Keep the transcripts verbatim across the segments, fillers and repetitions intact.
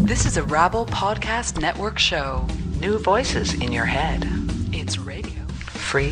This is a Rabble Podcast Network show. New voices in your head. It's radio. Free.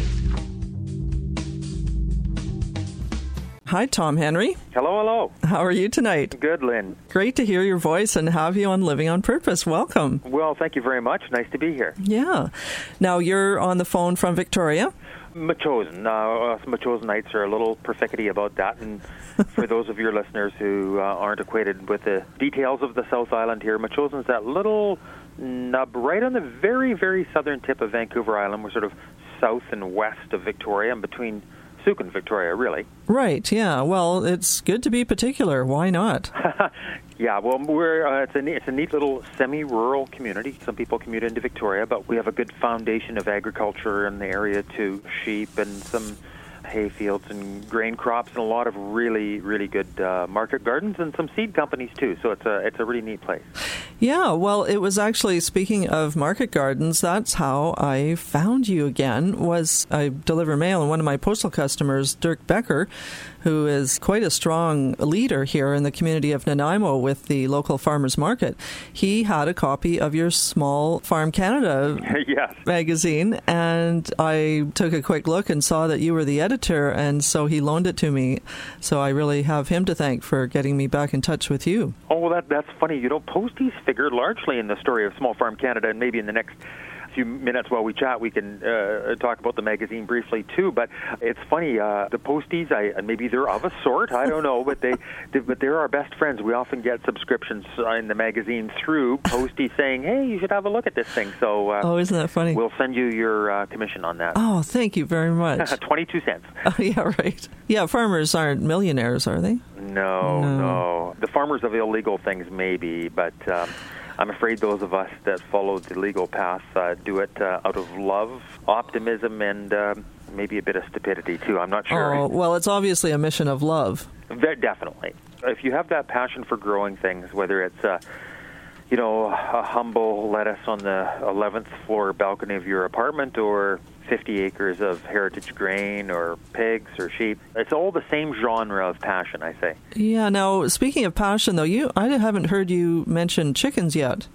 Hi, Tom Henry. Hello, hello. How are you tonight? Good, Lynn. Great to hear your voice and have you on Living on Purpose. Welcome. Well, thank you very much. Nice to be here. Yeah. Now, you're on the phone from Victoria. Metchosin. Uh, us Metchosinites are a little persnickety about that. And for those of your listeners who uh, aren't acquainted with the details of the South Island here, Metchosin's that little nub right on the very, very southern tip of Vancouver Island. We're sort of south and west of Victoria and between Sooke and Victoria, really. Right, yeah. Well, it's good to be particular. Why not? Yeah, well, we're uh, it's, a neat, it's a neat little semi-rural community. Some people commute into Victoria, but we have a good foundation of agriculture in the area too. Sheep and some hay fields and grain crops and a lot of really, really good uh, market gardens and some seed companies too. So it's a it's a really neat place. Yeah, well, it was actually, speaking of market gardens, that's how I found you again, was I deliver mail, and one of my postal customers, Dirk Becker, who is quite a strong leader here in the community of Nanaimo with the local farmers market, he had a copy of your Small Farm Canada yes. magazine, and I took a quick look and saw that you were the editor, and so he loaned it to me. So I really have him to thank for getting me back in touch with you. Oh, well, that, that's funny. You know, posties figure largely in the story of Small Farm Canada, and maybe in the next few minutes while we chat, we can uh, talk about the magazine briefly too. But it's funny, uh, the posties, I, and maybe they're of a sort, I don't know, but they, they, but they're our best friends. We often get subscriptions in the magazine through posties saying, "Hey, you should have a look at this thing." So, uh, oh, isn't that funny? We'll send you your uh, commission on that. Oh, thank you very much. Twenty-two cents. Oh, yeah, right. Yeah, farmers aren't millionaires, are they? No, no. no. The farmers of illegal things, maybe, but. Um, I'm afraid those of us that follow the legal path uh, do it uh, out of love, optimism, and uh, maybe a bit of stupidity, too. I'm not sure. Oh, well, it's obviously a mission of love. Very definitely. If you have that passion for growing things, whether it's, uh, you know, a humble lettuce on the eleventh floor balcony of your apartment or fifty acres of heritage grain or pigs or sheep, it's all the same genre of passion, I say. Yeah, now, speaking of passion, though, you I haven't heard you mention chickens yet.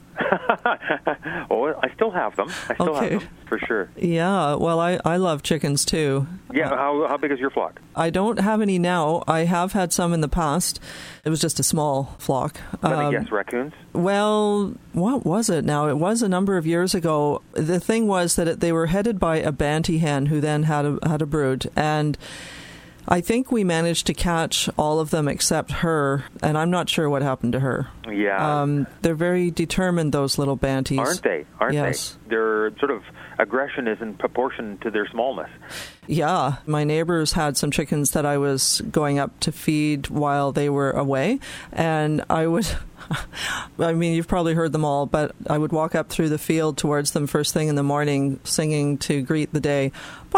Oh, I still have them. I still okay. have them, for sure. Yeah, well, I, I love chickens, too. Yeah, how how big is your flock? I don't have any now. I have had some in the past. It was just a small flock. Let um, me guess, raccoons? Well, what was it now? It was a number of years ago. The thing was that it, they were headed by a Banty hen who then had a, had a brood, and I think we managed to catch all of them except her, and I'm not sure what happened to her. Yeah. Um, they're very determined, those little Banties. Aren't they? Aren't yes. they? Their sort of aggression is in proportion to their smallness. Yeah. My neighbors had some chickens that I was going up to feed while they were away, and I would... I mean, you've probably heard them all, but I would walk up through the field towards them first thing in the morning, singing to greet the day.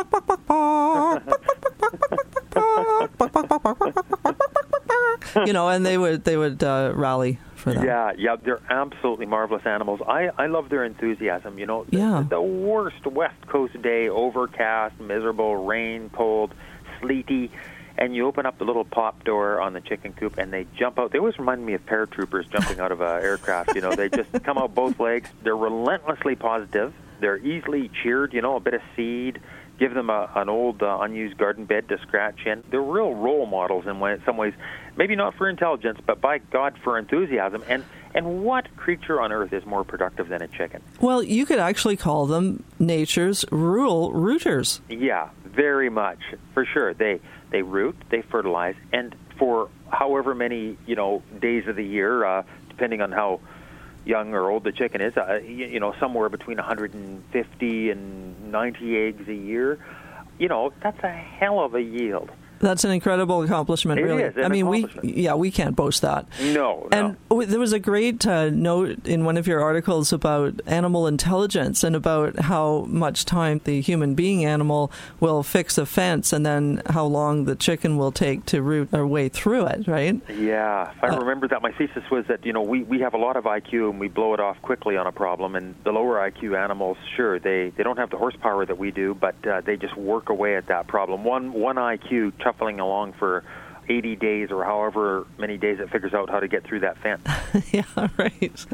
You know, and they would they would uh, rally for that. Yeah, yeah, they're absolutely marvelous animals. I, I love their enthusiasm. You know, the, yeah. the worst West Coast day, overcast, miserable, rain, cold, sleety. And you open up the little pop door on the chicken coop, and they jump out. They always remind me of paratroopers jumping out of an aircraft. You know, they just come out both legs. They're relentlessly positive. They're easily cheered. You know, a bit of seed. Give them a, an old uh, unused garden bed to scratch in. They're real role models in way, some ways. Maybe not for intelligence, but by God, for enthusiasm. And and what creature on earth is more productive than a chicken? Well, you could actually call them nature's rural rooters. Yeah, very much, for sure. They they root, they fertilize, and for however many you know days of the year, uh, depending on how young or old the chicken is, uh, you, you know, somewhere between one hundred fifty and ninety eggs a year. You know, that's a hell of a yield. That's an incredible accomplishment, it really. Is an I mean, we yeah, we can't boast that. No, and no. There was a great uh, note in one of your articles about animal intelligence and about how much time the human being animal will fix a fence and then how long the chicken will take to root their way through it, right? Yeah, if I uh, remember that, my thesis was that, you know, we, we have a lot of I Q and we blow it off quickly on a problem, and the lower I Q animals, sure, they, they don't have the horsepower that we do, but uh, they just work away at that problem. One, one I Q chuffling along for eighty days or however many days it figures out how to get through that fence. Yeah, right.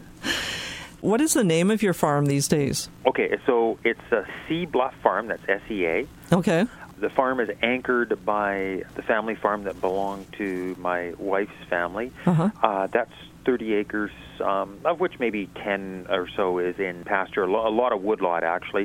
What is the name of your farm these days? Okay, so it's a Sea Bluff Farm, that's S E A. Okay. The farm is anchored by the family farm that belonged to my wife's family. Uh-huh. Uh, that's thirty acres, um, of which maybe ten or so is in pasture, a, lo- a lot of woodlot actually.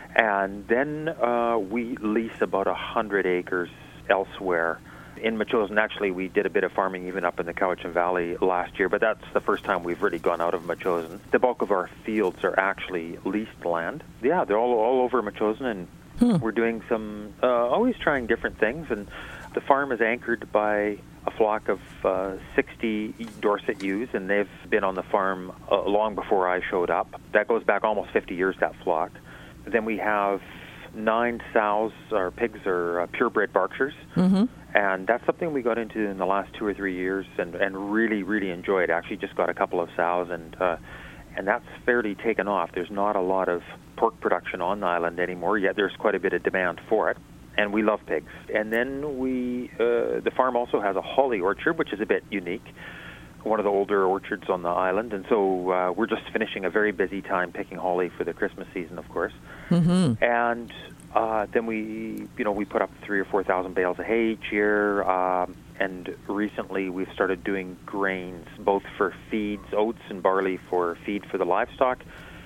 And then uh, we lease about one hundred acres elsewhere. In Metchosin, actually, we did a bit of farming even up in the Cowichan Valley last year, but that's the first time we've really gone out of Metchosin. The bulk of our fields are actually leased land. Yeah, they're all, all over Metchosin, and hmm. we're doing some, uh, always trying different things, and the farm is anchored by a flock of uh, sixty Dorset ewes, and they've been on the farm uh, long before I showed up. That goes back almost fifty years, that flock. Then we have nine sows. Our pigs are uh, purebred Berkshires, mm-hmm. and that's something we got into in the last two or three years and, and really, really enjoyed. Actually just got a couple of sows, and uh, and that's fairly taken off. There's not a lot of pork production on the island anymore, yet there's quite a bit of demand for it, and we love pigs. And then we, uh, the farm also has a holly orchard, which is a bit unique, one of the older orchards on the island, and so uh, we're just finishing a very busy time picking holly for the Christmas season, of course. Mm-hmm. And uh, then we, you know, we put up three or four thousand bales of hay each year, um, and recently we've started doing grains, both for feeds, oats and barley for feed for the livestock,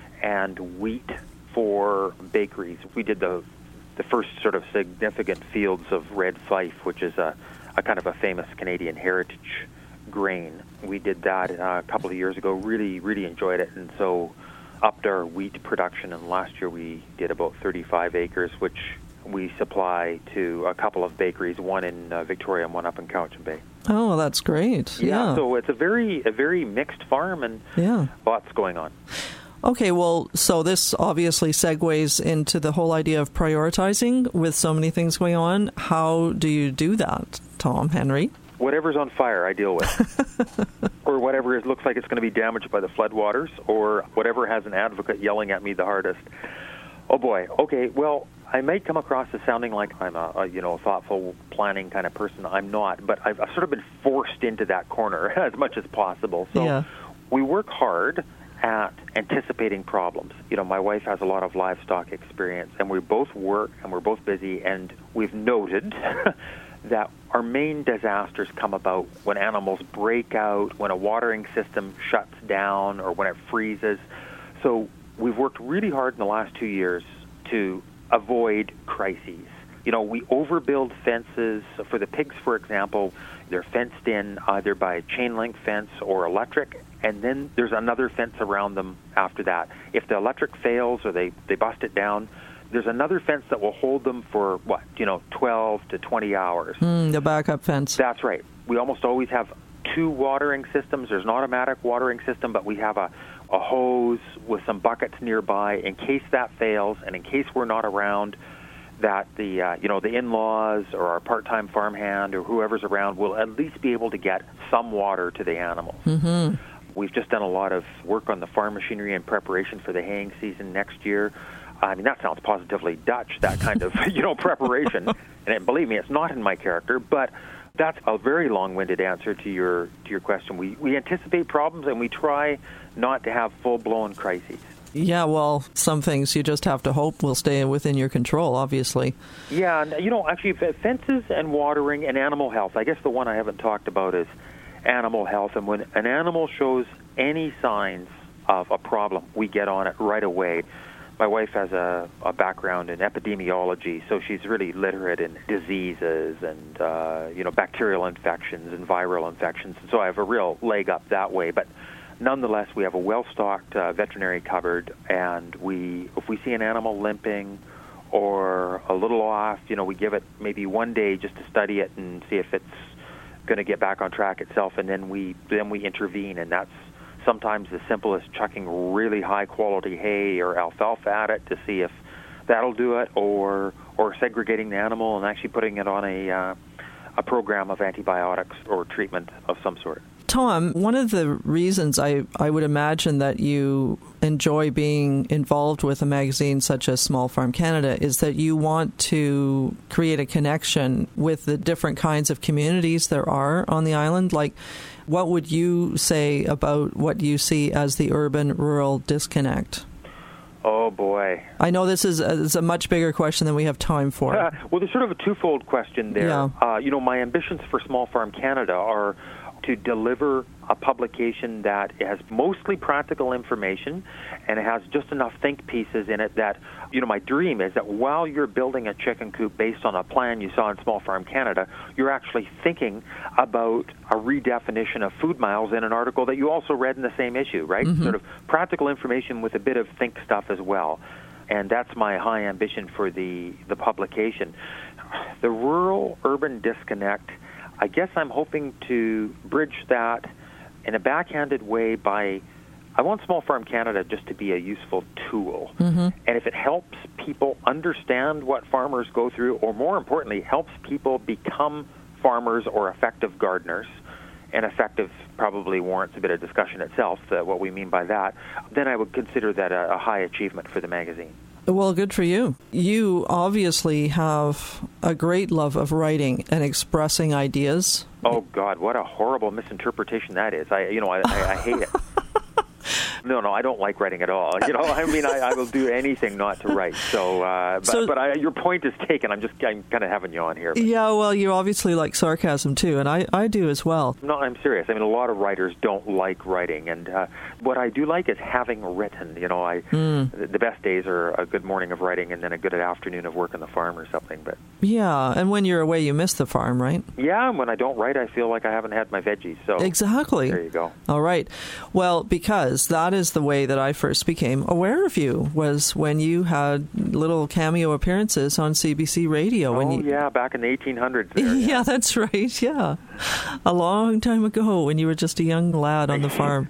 and wheat for bakeries. We did the the first sort of significant fields of red fife, which is a, a kind of a famous Canadian heritage grain. We did that uh, a couple of years ago, really, really enjoyed it, and so upped our wheat production, and last year we did about thirty-five acres, which we supply to a couple of bakeries, one in uh, Victoria and one up in Cowichan Bay. Oh, that's great. Yeah, yeah, so it's a very, a very mixed farm, and yeah. lots going on. Okay, well, so this obviously segues into the whole idea of prioritizing with so many things going on. How do you do that, Tom Henry? Whatever's on fire, I deal with. Or whatever is, looks like it's going to be damaged by the floodwaters, or whatever has an advocate yelling at me the hardest. Oh, boy. Okay, well, I may come across as sounding like I'm a, a you know, thoughtful, planning kind of person. I'm not, but I've, I've sort of been forced into that corner as much as possible. So yeah. we work hard at anticipating problems. You know, my wife has a lot of livestock experience, and we both work, and we're both busy, and we've noted that our main disasters come about when animals break out, when a watering system shuts down, or when it freezes. So we've worked really hard in the last two years to avoid crises. You know, we overbuild fences. For the pigs, for example, they're fenced in either by a chain link fence or electric, and then there's another fence around them after that. If the electric fails or they, they bust it down, there's another fence that will hold them for, what, you know, twelve to twenty hours. Mm, the backup fence. That's right. We almost always have two watering systems. There's an automatic watering system, but we have a, a hose with some buckets nearby in case that fails, and in case we're not around, that the, uh, you know, the in-laws or our part-time farmhand or whoever's around will at least be able to get some water to the animals. Mm-hmm. We've just done a lot of work on the farm machinery in preparation for the haying season next year. I mean, that sounds positively Dutch, that kind of, you know, preparation. And believe me, it's not in my character, but that's a very long-winded answer to your to your question. We we anticipate problems, and we try not to have full-blown crises. Yeah, well, some things you just have to hope will stay within your control, obviously. Yeah, and, you know, actually, fences and watering and animal health. I guess the one I haven't talked about is animal health. And when an animal shows any signs of a problem, we get on it right away. My wife has a, a background in epidemiology, so she's really literate in diseases and, uh, you know, bacterial infections and viral infections. And so I have a real leg up that way. But nonetheless, we have a well-stocked uh, veterinary cupboard, and we, if we see an animal limping or a little off, you know, we give it maybe one day just to study it and see if it's going to get back on track itself, and then we then we intervene, and that's sometimes as simple as chucking really high-quality hay or alfalfa at it to see if that'll do it, or or segregating the animal and actually putting it on a uh, a program of antibiotics or treatment of some sort. Tom, one of the reasons I, I would imagine that you enjoy being involved with a magazine such as Small Farm Canada is that you want to create a connection with the different kinds of communities there are on the island. Like, what would you say about what you see as the urban-rural disconnect? Oh, boy. I know this is a, is a much bigger question than we have time for. Uh, well, there's sort of a twofold question there. Yeah. Uh, you know, my ambitions for Small Farm Canada are to deliver a publication that has mostly practical information and it has just enough think pieces in it that, you know, my dream is that while you're building a chicken coop based on a plan you saw in Small Farm Canada, you're actually thinking about a redefinition of food miles in an article that you also read in the same issue, right? Mm-hmm. Sort of practical information with a bit of think stuff as well. And that's my high ambition for the, the publication. The rural-urban disconnect, I guess I'm hoping to bridge that in a backhanded way by, I want Small Farm Canada just to be a useful tool. Mm-hmm. And if it helps people understand what farmers go through, or more importantly, helps people become farmers or effective gardeners, and effective probably warrants a bit of discussion itself, uh, what we mean by that, then I would consider that a, a high achievement for the magazine. Well, good for you. You obviously have a great love of writing and expressing ideas. Oh, God, what a horrible misinterpretation that is. I, you know, I, I, I hate it. No, no, I don't like writing at all. You know, I mean, I, I will do anything not to write. So, uh, but, so, but I, your point is taken. I'm just, I'm kind of having you on here. But. Yeah, well, you obviously like sarcasm too, and I, I do as well. No, I'm serious. I mean, a lot of writers don't like writing, and uh, what I do like is having written. You know, I mm. the, the best days are a good morning of writing, and then a good afternoon of work on the farm or something. But yeah, and when you're away, you miss the farm, right? Yeah, and when I don't write, I feel like I haven't had my veggies. So exactly. There you go. All right. Well, because that is the way that I first became aware of you, was when you had little cameo appearances on C B C Radio. Oh, when you, yeah, back in the eighteen hundreds. There, yeah. yeah, that's right, yeah. A long time ago when you were just a young lad on the farm.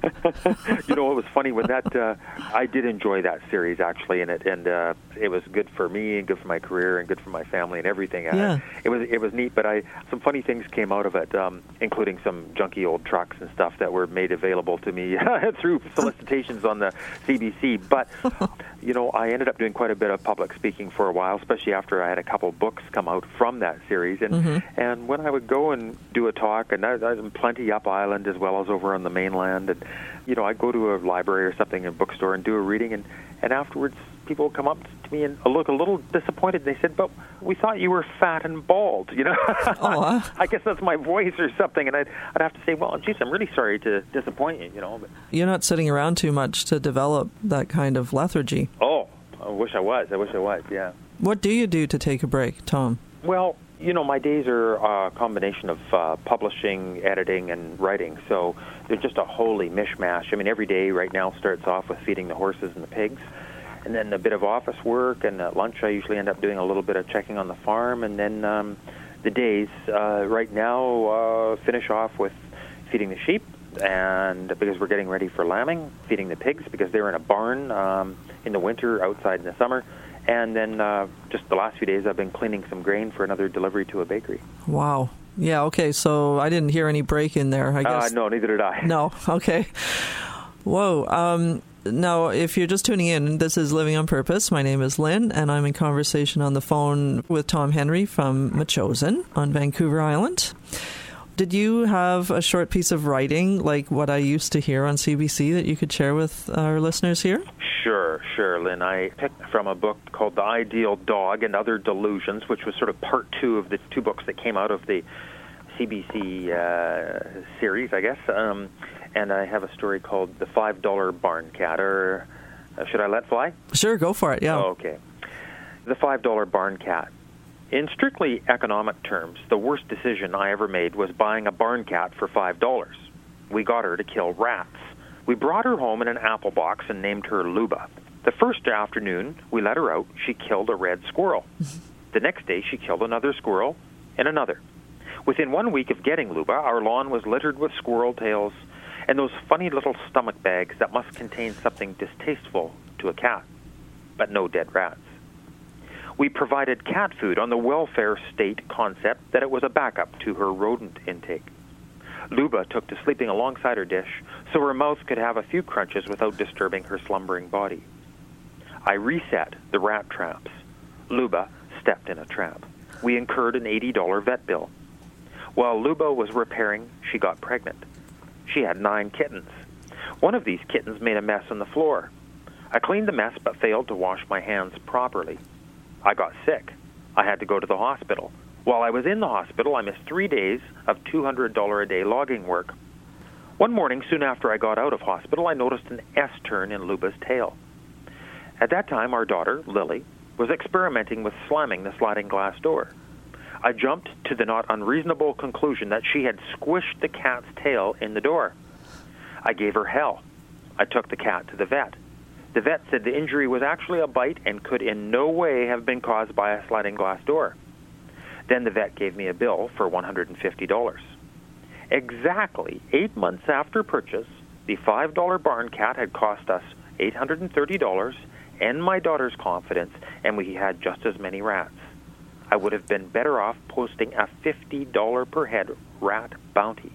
You know, it was funny when that, uh, I did enjoy that series, actually, and it and uh, it was good for me and good for my career and good for my family and everything. Yeah. Uh, it was it was neat, but I some funny things came out of it, um, including some junky old trucks and stuff that were made available to me through solicitations on the C B C. But, you know, I ended up doing quite a bit of public speaking for a while, especially after I had a couple books come out from that series. And mm-hmm. and when I would go and do a talk, and I, I was plenty up island as well as over on the mainland, and, you know, I'd go to a library or something, a bookstore, and do a reading, and, and afterwards people would come up to me and look a little disappointed. They said, but we thought you were fat and bald, you know. Oh, I guess that's my voice or something, and I'd, I'd have to say, well, geez, I'm really sorry to disappoint you, you know. But you're not sitting around too much to develop that kind of lethargy. Oh, I wish I was. I wish I was, yeah. What do you do to take a break, Tom? Well, you know, my days are a combination of uh, publishing, editing, and writing, so they're just a holy mishmash. I mean, every day right now starts off with feeding the horses and the pigs, and then a bit of office work, and at lunch I usually end up doing a little bit of checking on the farm, and then um, the days uh, right now uh, finish off with feeding the sheep, and because we're getting ready for lambing, feeding the pigs because they're in a barn um, in the winter, outside in the summer. And then uh, just the last few days, I've been cleaning some grain for another delivery to a bakery. Wow. Yeah, okay, so I didn't hear any break in there, I guess. Uh, no, neither did I. No, okay. Whoa. Um, now, if you're just tuning in, this is Living on Purpose. My name is Lynn, and I'm in conversation on the phone with Tom Henry from Metchosin on Vancouver Island. Did you have a short piece of writing, like what I used to hear on C B C, that you could share with our listeners here? Sure, sure, Lynn. I picked from a book called The Ideal Dog and Other Delusions, which was sort of part two of the two books that came out of the C B C uh, series, I guess. Um, and I have a story called The five dollar Barn Cat, or uh, should I let fly? Sure, go for it, yeah. Oh, okay. The five dollar Barn Cat. In strictly economic terms, the worst decision I ever made was buying a barn cat for five dollars. We got her to kill rats. We brought her home in an apple box and named her Luba. The first afternoon we let her out, she killed a red squirrel. The next day she killed another squirrel and another. Within one week of getting Luba, our lawn was littered with squirrel tails and those funny little stomach bags that must contain something distasteful to a cat, but no dead rats. We provided cat food on the welfare state concept that it was a backup to her rodent intake. Luba took to sleeping alongside her dish so her mouth could have a few crunches without disturbing her slumbering body. I reset the rat traps. Luba stepped in a trap. We incurred an eighty dollars vet bill. While Luba was repairing, she got pregnant. She had nine kittens. One of these kittens made a mess on the floor. I cleaned the mess but failed to wash my hands properly. I got sick. I had to go to the hospital. While I was in the hospital, I missed three days of two hundred dollars a day logging work. One morning, soon after I got out of hospital, I noticed an S-turn in Luba's tail. At that time, our daughter, Lily, was experimenting with slamming the sliding glass door. I jumped to the not unreasonable conclusion that she had squished the cat's tail in the door. I gave her hell. I took the cat to the vet. The vet said the injury was actually a bite and could in no way have been caused by a sliding glass door. Then the vet gave me a bill for one hundred fifty dollars. Exactly eight months after purchase, the five dollar barn cat had cost us eight hundred thirty dollars and my daughter's confidence, and we had just as many rats. I would have been better off posting a fifty dollars per head rat bounty.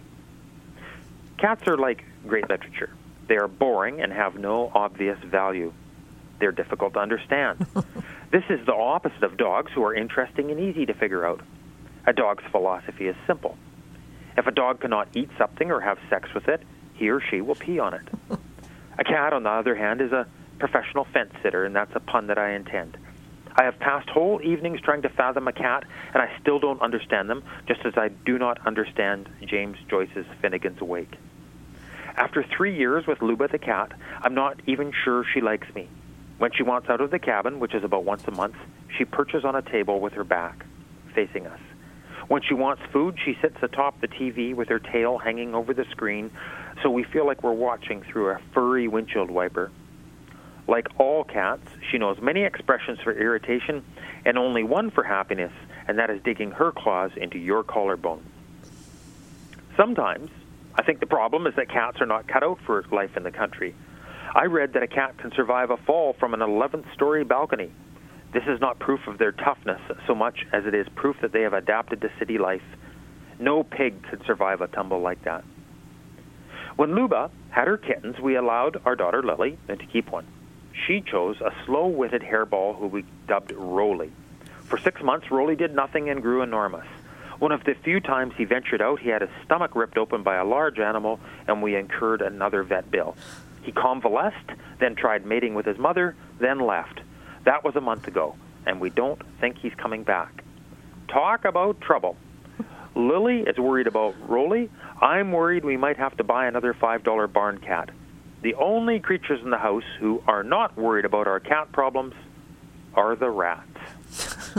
Cats are like great literature. They are boring and have no obvious value. They're difficult to understand. This is the opposite of dogs, who are interesting and easy to figure out. A dog's philosophy is simple. If a dog cannot eat something or have sex with it, he or she will pee on it. A cat, on the other hand, is a professional fence sitter, and that's a pun that I intend. I have passed whole evenings trying to fathom a cat, and I still don't understand them, just as I do not understand James Joyce's Finnegan's Wake. After three years with Luba the cat, I'm not even sure she likes me. When she wants out of the cabin, which is about once a month, she perches on a table with her back, facing us. When she wants food, she sits atop the T V with her tail hanging over the screen, so we feel like we're watching through a furry windshield wiper. Like all cats, she knows many expressions for irritation and only one for happiness, and that is digging her claws into your collarbone. Sometimes, I think the problem is that cats are not cut out for life in the country. I read that a cat can survive a fall from an eleventh-story balcony. This is not proof of their toughness so much as it is proof that they have adapted to city life. No pig could survive a tumble like that. When Luba had her kittens, we allowed our daughter Lily to keep one. She chose a slow-witted hairball who we dubbed Rolly. For six months, Rolly did nothing and grew enormous. One of the few times he ventured out, he had his stomach ripped open by a large animal, and we incurred another vet bill. He convalesced, then tried mating with his mother, then left. That was a month ago, and we don't think he's coming back. Talk about trouble. Lily is worried about Rolly. I'm worried we might have to buy another five dollar barn cat. The only creatures in the house who are not worried about our cat problems are the rats.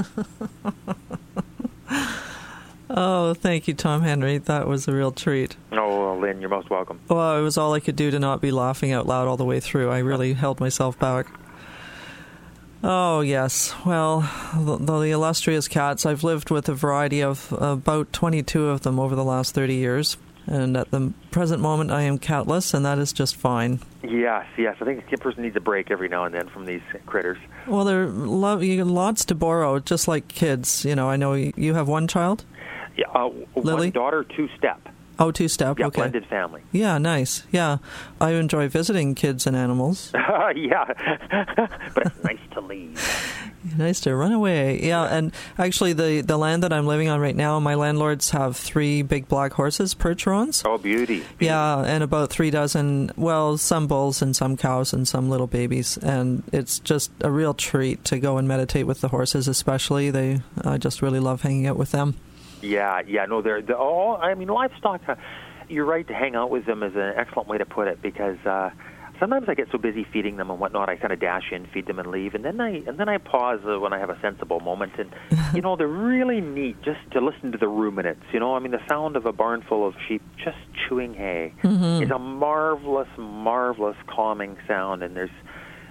Oh, thank you, Tom Henry. That was a real treat. Oh, Lynn, you're most welcome. Well, it was all I could do to not be laughing out loud all the way through. I really held myself back. Oh, yes. Well, the, the illustrious cats, I've lived with a variety of about twenty-two of them over the last thirty years. And at the present moment, I am catless, and that is just fine. Yes, yes. I think a person needs a break every now and then from these critters. Well, there are lo- you got lots to borrow, just like kids. You know, I know you have one child? Yeah, uh, Lily? One daughter, two-step. Oh, two-step, yeah, okay. Blended family. Yeah, nice. Yeah, I enjoy visiting kids and animals. Yeah, but it's nice to leave. Nice to run away. Yeah, and actually the, the land that I'm living on right now, my landlords have three big black horses, Percherons. Oh, beauty. beauty. Yeah, and about three dozen, well, some bulls and some cows and some little babies. And it's just a real treat to go and meditate with the horses, especially. They, I just really love hanging out with them. Yeah, yeah, no, they're, they're all, I mean, livestock, uh, you're right, to hang out with them is an excellent way to put it, because uh, sometimes I get so busy feeding them and whatnot, I kind of dash in, feed them, and leave, and then I and then I pause uh, when I have a sensible moment, and, you know, they're really neat just to listen to the ruminants, you know, I mean, the sound of a barn full of sheep just chewing hay mm-hmm. is a marvelous, marvelous calming sound, and there's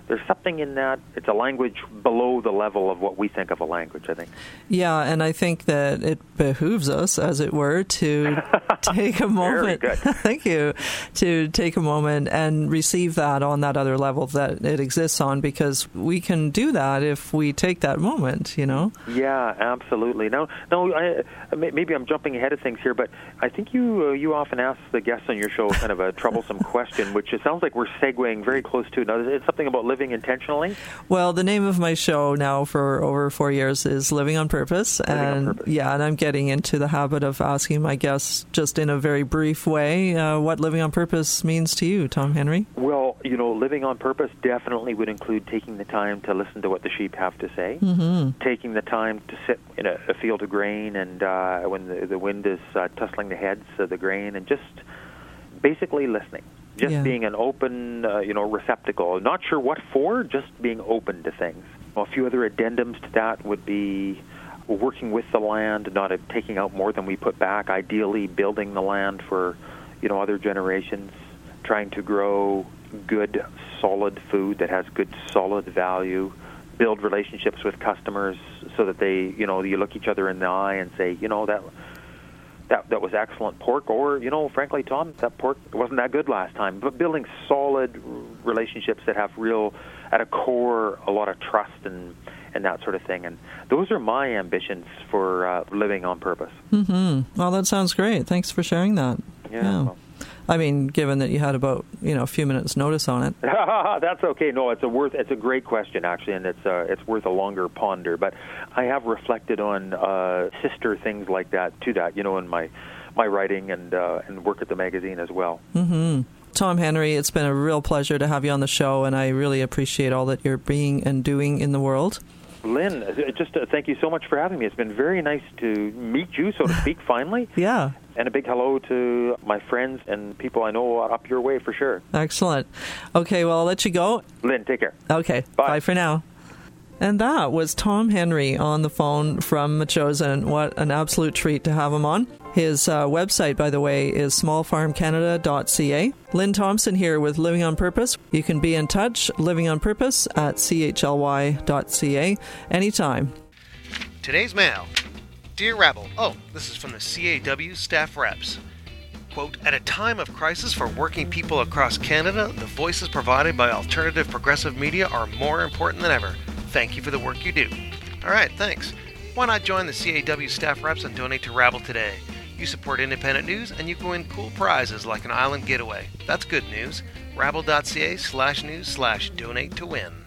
there's something in that. It's a language below the level of what we think of a language, I think. Yeah, and I think that it behooves us, as it were, to take a moment. Very good. Thank you. To take a moment and receive that on that other level that it exists on, because we can do that if we take that moment, you know? Yeah, absolutely. Now, no, I, maybe I'm jumping ahead of things here, but I think you uh, you often ask the guests on your show kind of a troublesome question, which it sounds like we're segueing very close to. Now, it's something about living intentionally? Well, the name of my show now for over four years is Living on Purpose. Living and on Purpose. Yeah, and I'm getting into the habit of asking my guests just in a very brief way uh, what living on purpose means to you, Tom Henry. Well, you know, living on purpose definitely would include taking the time to listen to what the sheep have to say, mm-hmm. taking the time to sit in a, a field of grain and uh, when the, the wind is uh, tussling the heads of the grain, and just basically listening. Just yeah. being an open, uh, you know, receptacle. Not sure what for, just being open to things. Well, a few other addendums to that would be working with the land, not uh, taking out more than we put back, ideally building the land for, you know, other generations, trying to grow good, solid food that has good, solid value, build relationships with customers so that they, you know, you look each other in the eye and say, you know, that... That that was excellent pork, or, you know, frankly, Tom, that pork wasn't that good last time. But building solid relationships that have real, at a core, a lot of trust and, and that sort of thing. And those are my ambitions for uh, living on purpose. Mm-hmm. Well, that sounds great. Thanks for sharing that. Yeah. yeah. Well. I mean, given that you had about, you know, a few minutes notice on it. That's okay. No, it's a worth. It's a great question, actually, and it's uh, it's worth a longer ponder. But I have reflected on uh, sister things like that to that, you know, in my my writing and uh, and work at the magazine as well. Mm-hmm. Tom Henry, it's been a real pleasure to have you on the show, and I really appreciate all that you're being and doing in the world. Lynn, just uh, thank you so much for having me. It's been very nice to meet you, so to speak, finally. Yeah. And a big hello to my friends and people I know up your way for sure. Excellent. Okay, well, I'll let you go. Lynn, take care. Okay. Bye. Bye for now. And that was Tom Henry on the phone from Metchosin. What an absolute treat to have him on. His uh, website, by the way, is small farm canada dot c a. Lynn Thompson here with Living on Purpose. You can be in touch, living on purpose at c h l y dot c a anytime. Today's mail. Dear Rabble, oh, this is from the C A W staff reps. Quote, at a time of crisis for working people across Canada, the voices provided by alternative progressive media are more important than ever. Thank you for the work you do. All right, thanks. Why not join the C A W staff reps and donate to Rabble today? You support independent news and you can win cool prizes like an island getaway. That's good news. Rabble dot c a slash news slash donate to win.